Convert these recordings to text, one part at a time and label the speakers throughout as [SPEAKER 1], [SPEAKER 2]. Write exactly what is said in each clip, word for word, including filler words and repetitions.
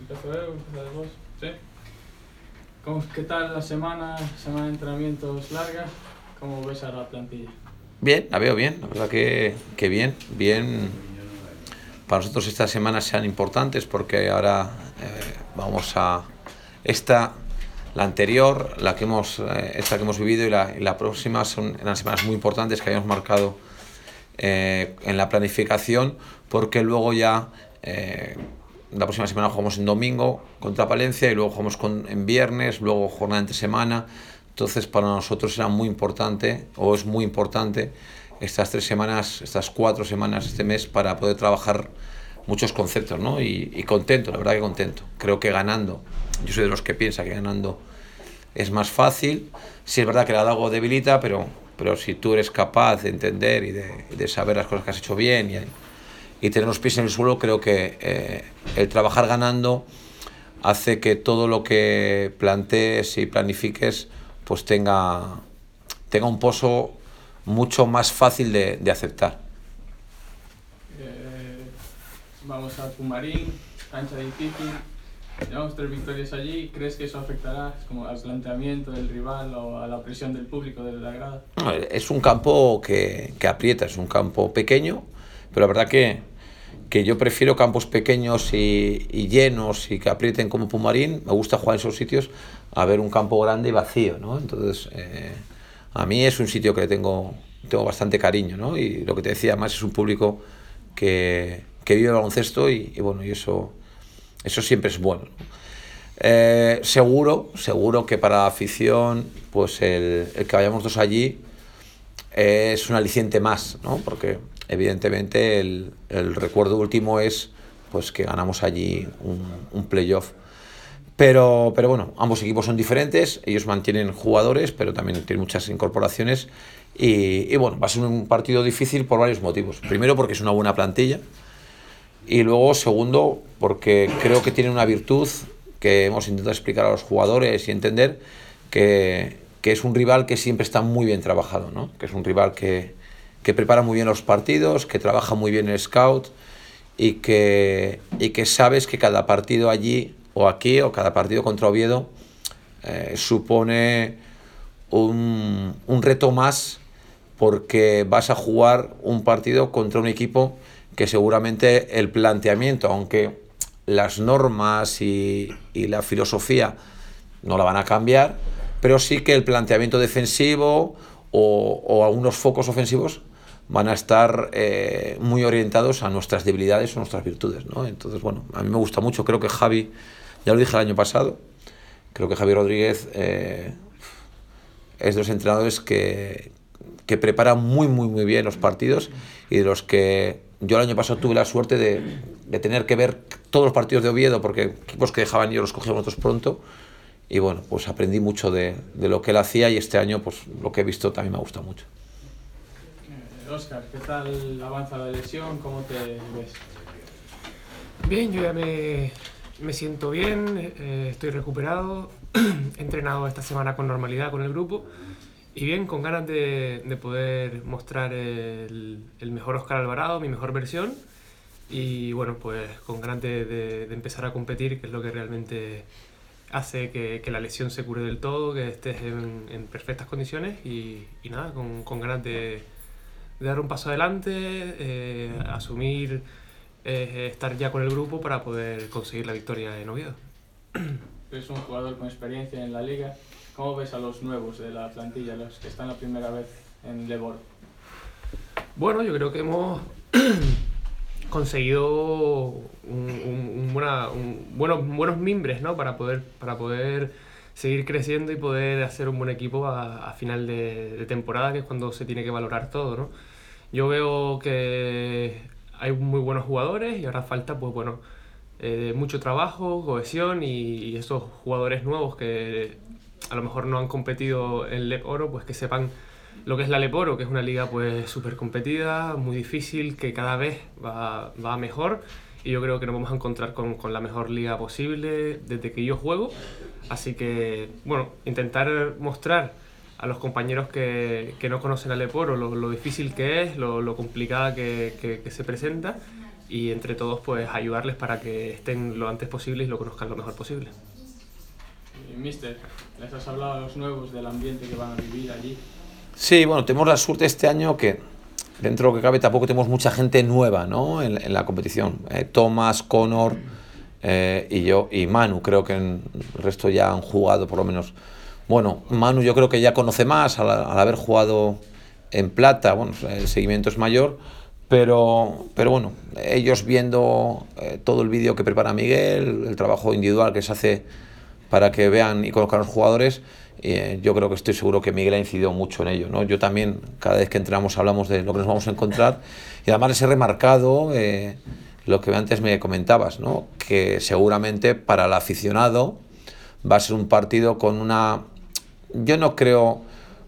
[SPEAKER 1] Empiezo yo, empezás vos. ¿Sí? ¿Cómo, ¿Qué tal la semana? Semana de entrenamientos larga. ¿Cómo ves a la plantilla?
[SPEAKER 2] Bien, la veo bien, la verdad que, que bien, bien. Para nosotros estas semanas sean importantes porque ahora eh, vamos a esta, la anterior, la que hemos, eh, esta que hemos vivido y la, y la próxima son unas semanas muy importantes que habíamos marcado eh, en la planificación, porque luego ya eh, la próxima semana jugamos en domingo contra Palencia y luego jugamos con, en viernes, luego jornada entre semana. Entonces para nosotros era muy importante, o es muy importante, estas tres semanas, estas cuatro semanas, este mes, para poder trabajar muchos conceptos, ¿no? Y, y contento, la verdad que contento. Creo que ganando, yo soy de los que piensa que ganando es más fácil. Sí es verdad que la Dago debilita, pero, pero si tú eres capaz de entender y de, de saber las cosas que has hecho bien y, y tener los pies en el suelo, creo que eh, el trabajar ganando hace que todo lo que plantees y planifiques pues tenga, tenga un pozo mucho más fácil de, de aceptar.
[SPEAKER 1] Eh, vamos a Pumarín, cancha difícil. Llevamos tres victorias allí. ¿Crees que eso afectará como al planteamiento del rival o a la presión del público, de la grada?
[SPEAKER 2] Es un campo que, que aprieta, es un campo pequeño, pero la verdad que, que yo prefiero campos pequeños y, y llenos y que aprieten como Pumarín. Me gusta jugar en esos sitios a ver un campo grande y vacío, ¿no? Entonces, eh, a mí es un sitio que le tengo, tengo bastante cariño, ¿no? Y lo que te decía, además es un público que, que vive el baloncesto y, y bueno, y eso, eso siempre es bueno, ¿no? Eh, seguro, seguro que para la afición, pues el, el que vayamos dos allí es un aliciente más, ¿no? Porque evidentemente el, el recuerdo último es pues que ganamos allí un, un playoff. Pero, pero bueno, ambos equipos son diferentes, ellos mantienen jugadores, pero también tienen muchas incorporaciones. Y, y bueno, va a ser un partido difícil por varios motivos. Primero, porque es una buena plantilla. Y luego, segundo, porque creo que tiene una virtud que hemos intentado explicar a los jugadores y entender, que, que es un rival que siempre está muy bien trabajado, ¿no? Que es un rival que, que prepara muy bien los partidos, que trabaja muy bien el scout y que, y que sabes que cada partido allí o aquí o cada partido contra Oviedo eh, supone un, un reto más, porque vas a jugar un partido contra un equipo que seguramente el planteamiento, aunque las normas y, y la filosofía no la van a cambiar, pero sí que el planteamiento defensivo o, o algunos focos ofensivos van a estar eh, muy orientados a nuestras debilidades o nuestras virtudes, ¿no? Entonces, bueno, a mí me gusta mucho. Creo que Javi, ya lo dije el año pasado, creo que Javi Rodríguez eh, es de los entrenadores que, que prepara muy, muy, muy bien los partidos, y de los que yo el año pasado tuve la suerte de, de tener que ver todos los partidos de Oviedo, porque equipos que dejaban yo los cogíamos nosotros pronto, y bueno, pues aprendí mucho de, de lo que él hacía, y este año pues lo que he visto también me ha gustado mucho.
[SPEAKER 1] Eh, Óscar, ¿qué tal avanza la lesión? ¿Cómo te ves?
[SPEAKER 3] Bien, yo ya me, me siento bien, eh, estoy recuperado, he entrenado esta semana con normalidad con el grupo y bien, con ganas de, de poder mostrar el, el mejor Óscar Alvarado, mi mejor versión, y bueno, pues con ganas de, de, de empezar a competir, que es lo que realmente hace que, que la lesión se cure del todo, que estés en, en perfectas condiciones y, y nada, con, con ganas de, de dar un paso adelante, eh, asumir, eh, estar ya con el grupo para poder conseguir la victoria en Oviedo.
[SPEAKER 1] Eres un jugador con experiencia en la liga. ¿Cómo ves a los nuevos de la plantilla, los que están la primera vez en Lebor?
[SPEAKER 3] Bueno, yo creo que hemos conseguido un, un, un buena, un, buenos, buenos mimbres, ¿no? Para poder, para poder seguir creciendo y poder hacer un buen equipo a, a final de, de temporada, que es cuando se tiene que valorar todo, ¿no? Yo veo que hay muy buenos jugadores y ahora falta, pues bueno, eh, mucho trabajo, cohesión y, y esos jugadores nuevos que a lo mejor no han competido en Lep Oro, pues que sepan lo que es la Lep Oro, que es una liga pues súper competida, muy difícil, que cada vez va, va mejor, y yo creo que nos vamos a encontrar con, con la mejor liga posible desde que yo juego. Así que, bueno, intentar mostrar a los compañeros que, que no conocen a Lep Oro lo, lo difícil que es, lo, lo complicada que, que, que se presenta, y entre todos pues ayudarles para que estén lo antes posible y lo conozcan lo mejor posible.
[SPEAKER 1] Y, mister, ¿les has hablado a los nuevos del ambiente que van a vivir allí?
[SPEAKER 2] Sí, bueno, tenemos la suerte este año que dentro de lo que cabe tampoco tenemos mucha gente nueva, ¿no? en, en la competición. Eh, Tomás, Conor eh, y yo, y Manu, creo que en, el resto ya han jugado por lo menos. Bueno, Manu yo creo que ya conoce más al, al haber jugado en plata, bueno, el seguimiento es mayor, pero, pero bueno, ellos viendo eh, todo el vídeo que prepara Miguel, el trabajo individual que se hace para que vean y conozcan a los jugadores, eh, yo creo que estoy seguro que Miguel ha incidido mucho en ello, ¿no? Yo también, cada vez que entramos hablamos de lo que nos vamos a encontrar, y además les he remarcado eh, lo que antes me comentabas, ¿no? Que seguramente para el aficionado va a ser un partido con una, yo no creo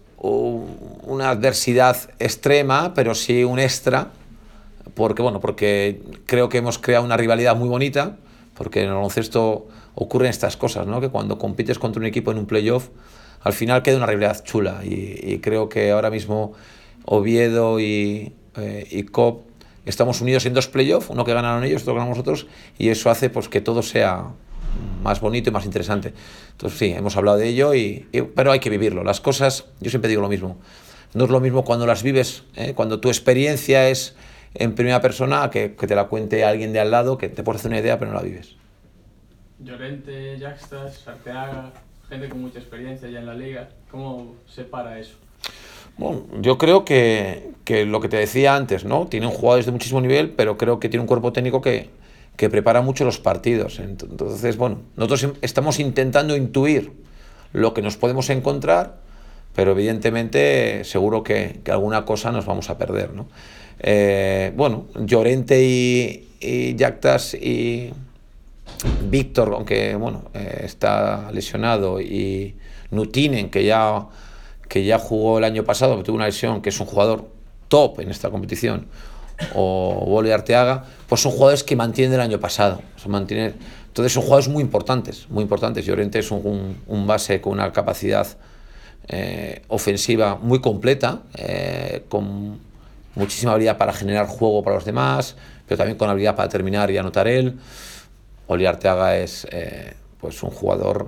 [SPEAKER 2] una adversidad extrema, pero sí un extra, porque bueno, porque creo que hemos creado una rivalidad muy bonita, porque en el baloncesto ocurren estas cosas, ¿no? Que cuando compites contra un equipo en un playoff, al final queda una rivalidad chula, y, y creo que ahora mismo Oviedo y, eh, y C O P estamos unidos en dos playoffs, uno que ganaron ellos, otro que ganamos nosotros, y eso hace pues que todo sea más bonito y más interesante. Entonces sí, hemos hablado de ello, y, y, pero hay que vivirlo. Las cosas, yo siempre digo lo mismo, no es lo mismo cuando las vives, ¿eh? Cuando tu experiencia es en primera persona, que, que te la cuente alguien de al lado, que te puedes hacer una idea pero no la vives.
[SPEAKER 1] Llorente, Jaxtas, Arteaga, gente con mucha experiencia ya en la liga, ¿cómo se para eso?
[SPEAKER 2] Bueno, yo creo que, que lo que te decía antes, ¿no? Tienen jugadores de muchísimo nivel, pero creo que tiene un cuerpo técnico que, que prepara mucho los partidos. Entonces, bueno, nosotros estamos intentando intuir lo que nos podemos encontrar, pero evidentemente seguro que, que alguna cosa nos vamos a perder, ¿no? Eh, bueno, Llorente y, y Jaxtas y Víctor, aunque bueno, eh, está lesionado, y Nutinen, que ya, que ya jugó el año pasado, que tuvo una lesión, que es un jugador top en esta competición, o Bolo y Arteaga, pues son jugadores que mantienen del año pasado. Se mantienen, entonces son jugadores muy importantes, muy importantes. Llorente es un, un, un base con una capacidad eh, ofensiva muy completa, eh, con muchísima habilidad para generar juego para los demás, pero también con habilidad para terminar y anotar él. Oli Arteaga es eh, pues un jugador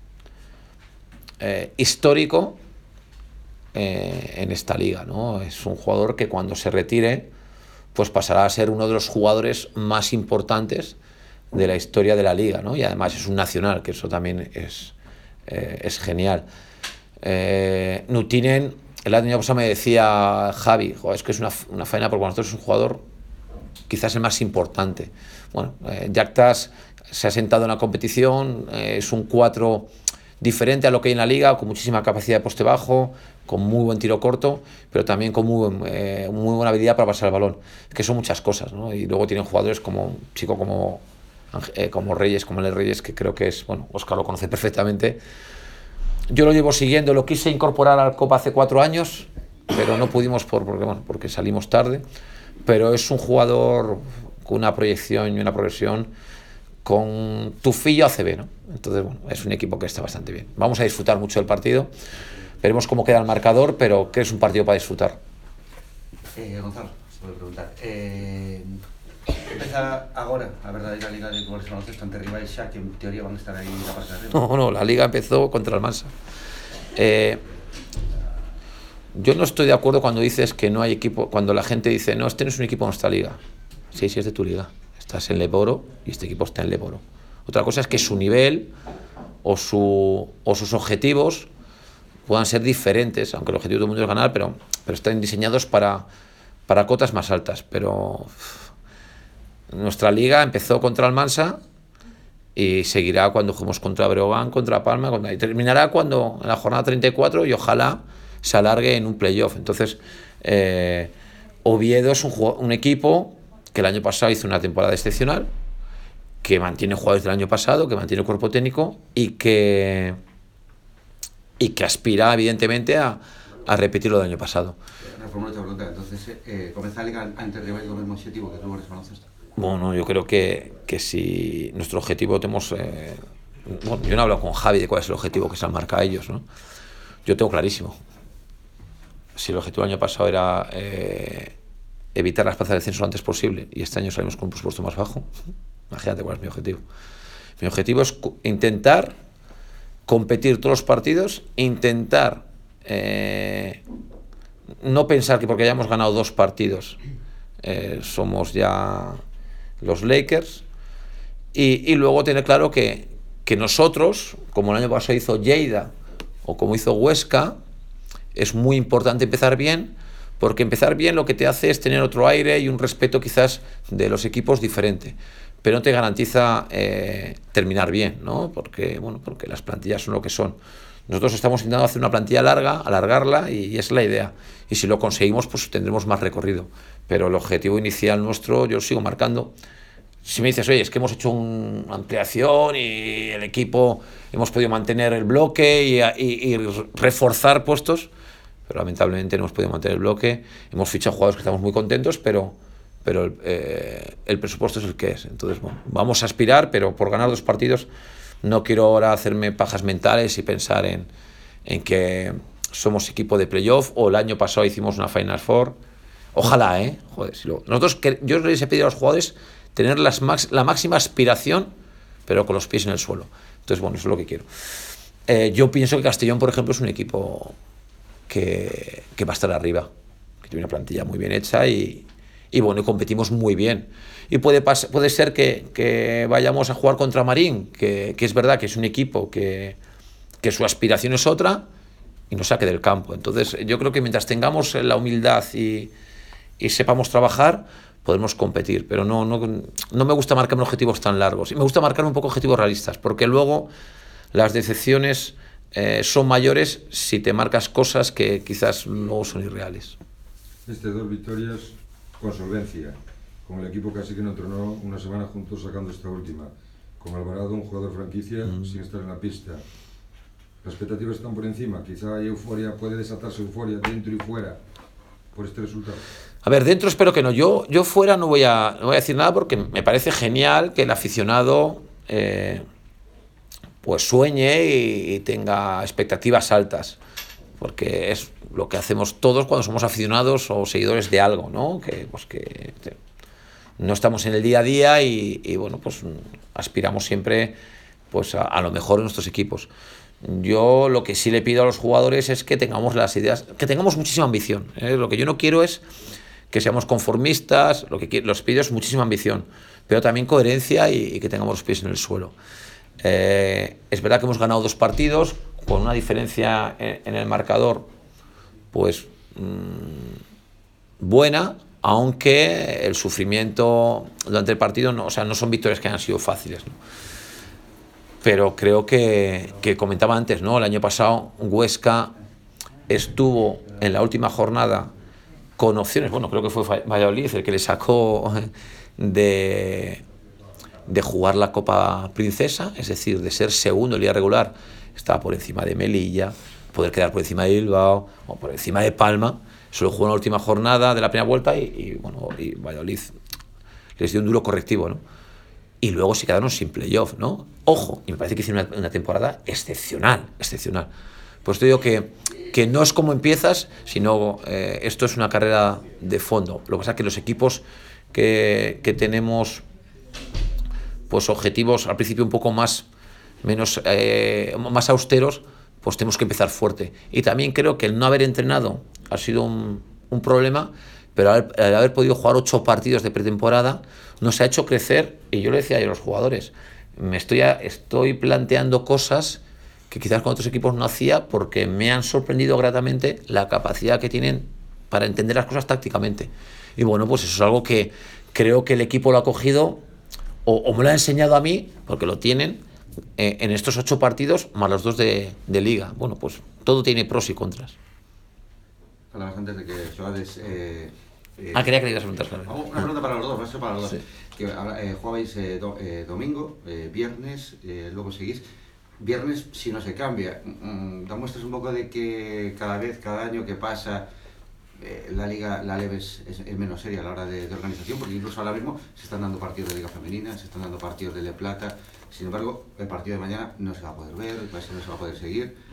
[SPEAKER 2] eh, histórico eh, en esta liga, ¿no? Es un jugador que cuando se retire pues pasará a ser uno de los jugadores más importantes de la historia de la liga, ¿no? Y además es un nacional, que eso también es, eh, es genial. Eh, Nutinen, el año pasado me decía Javi, joder, es que es una, una faena porque nosotros es un jugador quizás el más importante. Bueno, eh, Jaxtas se ha sentado en la competición, eh, es un cuatro diferente a lo que hay en la liga, con muchísima capacidad de poste bajo, con muy buen tiro corto, pero también con muy, eh, muy buena habilidad para pasar el balón. Es que son muchas cosas, ¿no? Y luego tienen jugadores como un chico como, eh, como Reyes, como el Reyes, que creo que es, bueno, Óscar lo conoce perfectamente. Yo lo llevo siguiendo, lo quise incorporar al Copa hace cuatro años, pero no pudimos por, porque, bueno, porque salimos tarde. Pero es un jugador con una proyección y una progresión con tufillo A C B, ¿no? Entonces, bueno, es un equipo que está bastante bien. Vamos a disfrutar mucho del partido. Veremos cómo queda el marcador, pero que es un partido para disfrutar.
[SPEAKER 4] Eh, Gonzalo, se puede preguntar. Eh, empeza agora a verdadeira liga de clubes de baloncesto ante rivais xa que en teoría van a estar aí na parte de arriba.
[SPEAKER 2] No, no, la liga empezó contra el Mansa. Eh, yo no estoy de acuerdo cuando dices que no hay equipo, cuando la gente dice, no, este no es un equipo de nuestra liga. Sí, sí es de tu liga. Estás en Leboro y este equipo está en Leboro. Otra cosa es que su nivel o, su, o sus objetivos puedan ser diferentes, aunque el objetivo de todo el mundo es ganar, pero, pero están diseñados para, para cotas más altas. Pero uff, nuestra liga empezó contra el Mansa y seguirá cuando juguemos contra Breogán, contra Palma, contra, y terminará cuando en la jornada treinta y cuatro y ojalá se alargue en un playoff. Entonces, eh, Oviedo es un, un equipo que el año pasado hizo una temporada excepcional, que mantiene jugadores del año pasado, que mantiene cuerpo técnico y que, y que aspira, evidentemente, a, a repetir lo del año pasado.
[SPEAKER 4] Reformulo esta pregunta, entonces, eh, comeza a liga ante rivais do mesmo objetivo que clubes de baloncesto?
[SPEAKER 2] Bueno, yo creo que, que si nuestro objetivo tenemos... Eh, bueno, yo no he hablado con Javi de cuál es el objetivo que se han marcado a ellos, ¿no? Yo tengo clarísimo. Si el objetivo del año pasado era... Eh, evitar las plazas de descenso lo antes posible, y este año salimos con un presupuesto más bajo. Imagínate cuál es mi objetivo. Mi objetivo es intentar competir todos los partidos, intentar eh, no pensar que porque hayamos ganado dos partidos eh, somos ya los Lakers, y, y luego tener claro que, que nosotros, como el año pasado hizo Lleida o como hizo Huesca, es muy importante empezar bien, porque empezar bien lo que te hace es tener otro aire y un respeto quizás de los equipos diferente, pero no te garantiza eh, terminar bien, ¿no? Porque, bueno, porque las plantillas son lo que son. Nosotros estamos intentando hacer una plantilla larga, alargarla, y, y esa es la idea. Y si lo conseguimos, pues tendremos más recorrido. Pero el objetivo inicial nuestro, yo lo sigo marcando. Si me dices, oye, es que hemos hecho una ampliación y el equipo, hemos podido mantener el bloque y, y, y reforzar puestos, pero lamentablemente no hemos podido mantener el bloque. Hemos fichado jugadores que estamos muy contentos, pero, pero el, eh, el presupuesto es el que es. Entonces, bueno, vamos a aspirar, pero por ganar dos partidos no quiero ahora hacerme pajas mentales y pensar en, en que somos equipo de playoff, o el año pasado hicimos una Final Four. Ojalá, ¿eh? Joder, si lo, nosotros, yo les he pedido a los jugadores tener las max, la máxima aspiración, pero con los pies en el suelo. Entonces, bueno, eso es lo que quiero. Eh, yo pienso que Castellón, por ejemplo, es un equipo que, que va a estar arriba, que tiene una plantilla muy bien hecha y, y bueno, y competimos muy bien. Y puede, pas, puede ser que, que vayamos a jugar contra Marín, que, que es verdad que es un equipo que, que su aspiración es otra, y nos saque del campo. Entonces, yo creo que mientras tengamos la humildad y, y sepamos trabajar, podemos competir, pero no, no, no me gusta marcarme objetivos tan largos. Y me gusta marcar un poco objetivos realistas, porque luego las decepciones eh, son mayores si te marcas cosas que quizás luego son irreales.
[SPEAKER 5] Este dos victorias con solvencia, con el equipo casi que no entrenó una semana juntos sacando esta última, con Alvarado, un jugador franquicia, mm. sin estar en la pista. Las expectativas están por encima, quizá hay euforia, puede desatarse euforia dentro y fuera por este resultado.
[SPEAKER 2] A ver, dentro espero que no. Yo, yo fuera no voy, a, no voy a decir nada, porque me parece genial que el aficionado eh, pues sueñe y, y tenga expectativas altas, porque es lo que hacemos todos cuando somos aficionados o seguidores de algo, ¿no? Que, pues que no estamos en el día a día y, y bueno, pues aspiramos siempre pues a, a lo mejor en nuestros equipos. Yo lo que sí le pido a los jugadores es que tengamos las ideas, que tengamos muchísima ambición, ¿eh? Lo que yo no quiero es que seamos conformistas, lo que los pido es muchísima ambición, pero también coherencia y, y que tengamos los pies en el suelo. Eh, es verdad que hemos ganado dos partidos con una diferencia en, en el marcador pues mmm, buena, aunque el sufrimiento durante el partido no, o sea, no son victorias que hayan sido fáciles, ¿no? Pero creo que, que comentaba antes, ¿no? El año pasado Huesca estuvo en la última jornada con opciones, bueno, creo que fue Valladolid el que le sacó de, de jugar la Copa Princesa, es decir, de ser segundo en liga regular, estaba por encima de Melilla, poder quedar por encima de Bilbao o por encima de Palma. Solo jugó en la última jornada de la primera vuelta y, y bueno, y Valladolid les dio un duro correctivo, ¿no? Y luego se quedaron sin playoff, ¿no? Ojo, y me parece que hicieron una, una temporada excepcional, excepcional. Pues te digo que, que no es como empiezas, sino eh, esto es una carrera de fondo. Lo que pasa es que los equipos que, que tenemos pues objetivos al principio un poco más, menos, eh, más austeros, pues tenemos que empezar fuerte. Y también creo que el no haber entrenado ha sido un, un problema, pero al, al haber podido jugar ocho partidos de pretemporada nos ha hecho crecer, y yo le decía a los jugadores, me estoy, a, estoy planteando cosas que quizás con otros equipos no hacía, porque me han sorprendido gratamente la capacidad que tienen para entender las cosas tácticamente. Y bueno, pues eso es algo que creo que el equipo lo ha cogido, o, o me lo ha enseñado a mí, porque lo tienen, eh, en estos ocho partidos, más los dos de, de liga. Bueno, pues todo tiene pros y contras.
[SPEAKER 4] Hablabas antes de que Soades... Eh, eh,
[SPEAKER 2] ah, quería que le ibas a preguntar. Claro.
[SPEAKER 4] Una pregunta para los dos, va a ser para los dos.
[SPEAKER 2] Sí.
[SPEAKER 4] Que eh, jugabais eh, do, eh, domingo, eh, viernes, eh, luego seguís. Viernes, si no se cambia, mm, da muestras un poco de que cada vez, cada año que pasa, eh, la Liga, la Leve es, es, es menos seria a la hora de, de organización, porque incluso ahora mismo se están dando partidos de Liga Femenina, se están dando partidos de Le Plata. Sin embargo, el partido de mañana no se va a poder ver, el país no se va a poder seguir.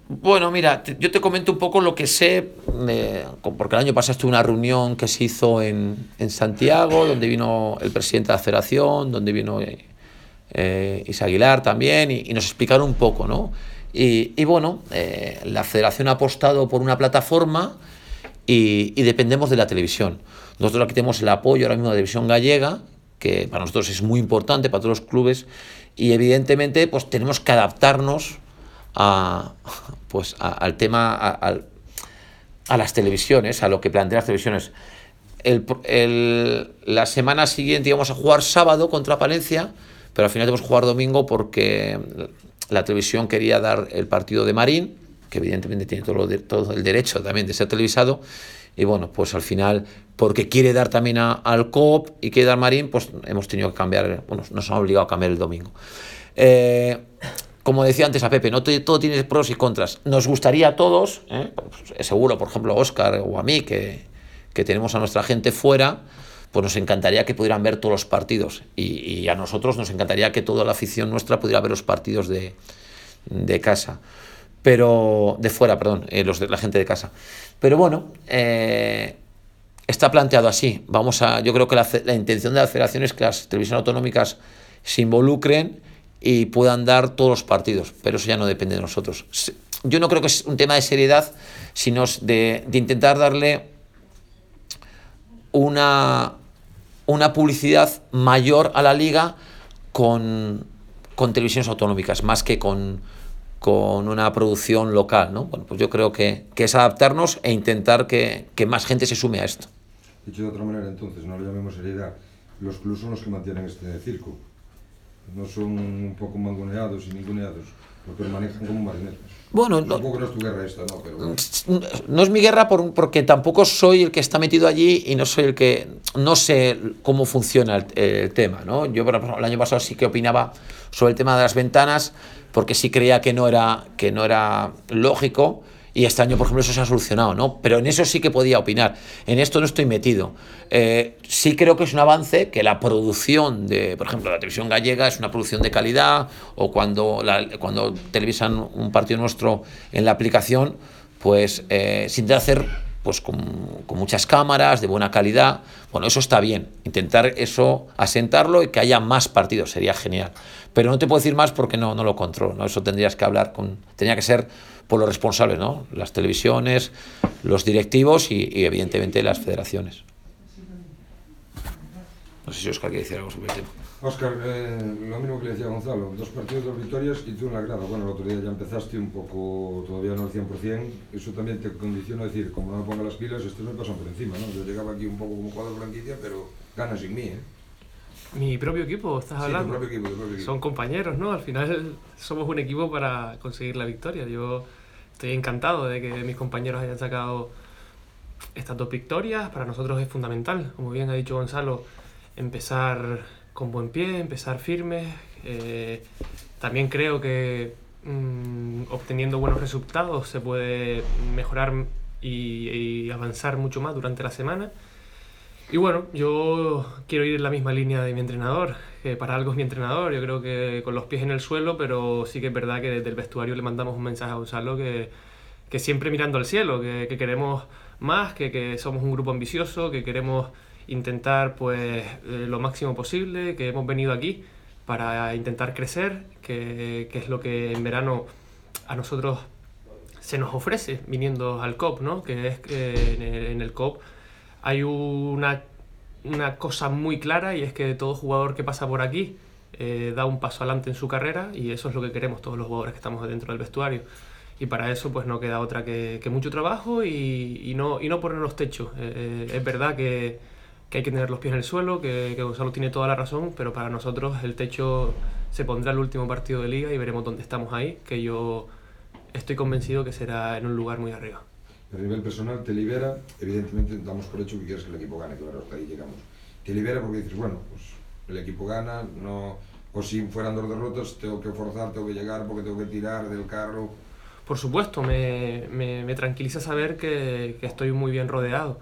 [SPEAKER 2] Bueno, mira, te, yo te comento un poco lo que sé, eh, porque el año pasado estuve en una reunión que se hizo en, en Santiago, donde vino el presidente de la federación, donde vino eh, eh, Isa Aguilar también, y, y nos explicaron un poco, ¿no? Y, y bueno, eh, la federación ha apostado por una plataforma y, y dependemos de la televisión. Nosotros aquí tenemos el apoyo ahora mismo de la televisión gallega, que para nosotros es muy importante, para todos los clubes, y evidentemente pues tenemos que adaptarnos a, pues, a, al tema, a, a, a las televisiones, a lo que plantean las televisiones. El, el, la semana siguiente íbamos a jugar sábado contra Palencia, pero al final tenemos que jugar domingo porque la televisión quería dar el partido de Marín, que evidentemente tiene todo, lo de, todo el derecho también de ser televisado, y bueno, pues al final, porque quiere dar también a, al C O P y quiere dar Marín, pues hemos tenido que cambiar, bueno, nos han obligado a cambiar el domingo. Eh, Como decía antes a Pepe, no todo tiene pros y contras. Nos gustaría a todos, ¿eh? Pues, seguro, por ejemplo, a Óscar o a mí, que, que tenemos a nuestra gente fuera, pues nos encantaría que pudieran ver todos los partidos. Y, y a nosotros nos encantaría que toda la afición nuestra pudiera ver los partidos de, de casa. Pero, de fuera, perdón, eh, los de la gente de casa. Pero bueno, eh, está planteado así. Vamos a, yo creo que la, la intención de la federación es que las televisiones autonómicas se involucren y puedan dar todos los partidos, pero eso ya no depende de nosotros. Yo no creo que es un tema de seriedad, sino de, de intentar darle una, una publicidad mayor a la liga con, con televisiones autonómicas, más que con, con una producción local, ¿no? Bueno, pues yo creo que, que es adaptarnos e intentar que, que más gente se sume a esto.
[SPEAKER 5] Dicho de otra manera, entonces, no le llamemos seriedad, los clubes son los que mantienen este circo. No son un poco mangoneados y ninguneados, porque lo manejan como marionetas.
[SPEAKER 2] Bueno, no,
[SPEAKER 5] supongo que no es tu guerra esta, ¿no? Pero...
[SPEAKER 2] no es mi guerra por, porque tampoco soy el que está metido allí y no soy el que... No sé cómo funciona el, el tema, ¿no? Yo, por ejemplo, el año pasado sí que opinaba sobre el tema de las ventanas, porque sí creía que no era, que no era lógico, y este año, por ejemplo, eso se ha solucionado, ¿no? Pero en eso sí que podía opinar. En esto no estoy metido. Eh, sí creo que es un avance que la producción de, por ejemplo, la televisión gallega es una producción de calidad, o cuando, la, cuando televisan un partido nuestro en la aplicación, pues eh, se intenta hacer pues, con, con muchas cámaras, de buena calidad. Bueno, eso está bien. Intentar eso, asentarlo y que haya más partidos, sería genial. Pero no te puedo decir más porque no, no lo controlo, ¿no? Eso tendrías que hablar con... Tendría que ser por los responsables, ¿no? Las televisiones, los directivos y, y evidentemente las federaciones. No sé si Óscar quiere decir algo sobre el tema.
[SPEAKER 5] Óscar, eh, lo mismo que le decía Gonzalo, dos partidos, dos victorias y tú en la grada. Bueno, el otro día ya empezaste un poco, todavía no al cien por cien, eso también te condiciona a decir, como no me ponga las pilas, estos me pasan por encima, ¿no? Yo llegaba aquí un poco como jugador franquicia, pero gana sin mí, ¿eh?
[SPEAKER 3] Mi propio equipo, estás
[SPEAKER 5] sí,
[SPEAKER 3] hablando.
[SPEAKER 5] Tu propio equipo, tu propio equipo.
[SPEAKER 3] Son compañeros, ¿no? Al final somos un equipo para conseguir la victoria. Yo estoy encantado de que mis compañeros hayan sacado estas dos victorias. Para nosotros es fundamental, como bien ha dicho Gonzalo, empezar con buen pie, empezar firmes. Eh, también creo que mmm, obteniendo buenos resultados se puede mejorar y, y avanzar mucho más durante la semana. Y bueno, yo quiero ir en la misma línea de mi entrenador, que para algo es mi entrenador, yo creo que con los pies en el suelo, pero sí que es verdad que desde el vestuario le mandamos un mensaje a Gonzalo que, que siempre mirando al cielo, que, que queremos más, que, que somos un grupo ambicioso, que queremos intentar pues eh, lo máximo posible, que hemos venido aquí para intentar crecer, que, que es lo que en verano a nosotros se nos ofrece viniendo al C O P, ¿no? Que es que en el, en el C O P hay una, una cosa muy clara, y es que todo jugador que pasa por aquí eh, da un paso adelante en su carrera, y eso es lo que queremos todos los jugadores que estamos dentro del vestuario. Y para eso pues no queda otra que, que mucho trabajo y, y, no, y no ponernos techo. Eh, es verdad que, que hay que tener los pies en el suelo, que, que Gonzalo tiene toda la razón, pero para nosotros el techo se pondrá el último partido de liga y veremos dónde estamos ahí, que yo estoy convencido que será en un lugar muy arriba.
[SPEAKER 5] A nivel personal te libera, evidentemente damos por hecho que quieres que el equipo gane, claro, hasta ahí llegamos. Te libera porque dices, bueno, pues el equipo gana, no, o si fueran dos derrotas tengo que forzar, tengo que llegar porque tengo que tirar del carro.
[SPEAKER 3] Por supuesto, me, me, me tranquiliza saber que, que estoy muy bien rodeado.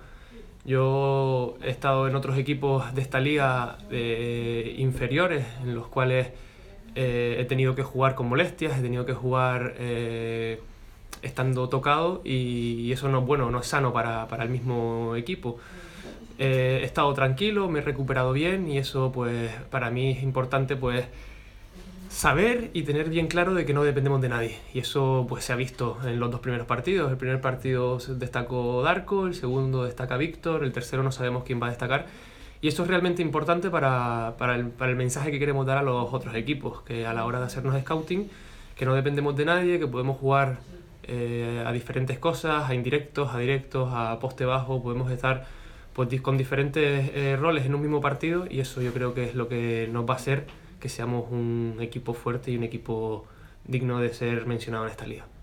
[SPEAKER 3] Yo he estado en otros equipos de esta liga eh, inferiores, en los cuales eh, he tenido que jugar con molestias, he tenido que jugar... Eh, estando tocado y eso no es bueno, no es sano para, para el mismo equipo. Eh, he estado tranquilo, me he recuperado bien y eso pues para mí es importante pues saber y tener bien claro de que no dependemos de nadie y eso pues se ha visto en los dos primeros partidos. El primer partido destacó Darko, el segundo destaca Víctor, el tercero no sabemos quién va a destacar y eso es realmente importante para, para, el, para el mensaje que queremos dar a los otros equipos, que a la hora de hacernos scouting que no dependemos de nadie, que podemos jugar eh, a diferentes cosas, a indirectos, a directos, a poste bajo, podemos estar pues, con diferentes eh, roles en un mismo partido y eso yo creo que es lo que nos va a hacer que seamos un equipo fuerte y un equipo digno de ser mencionado en esta liga.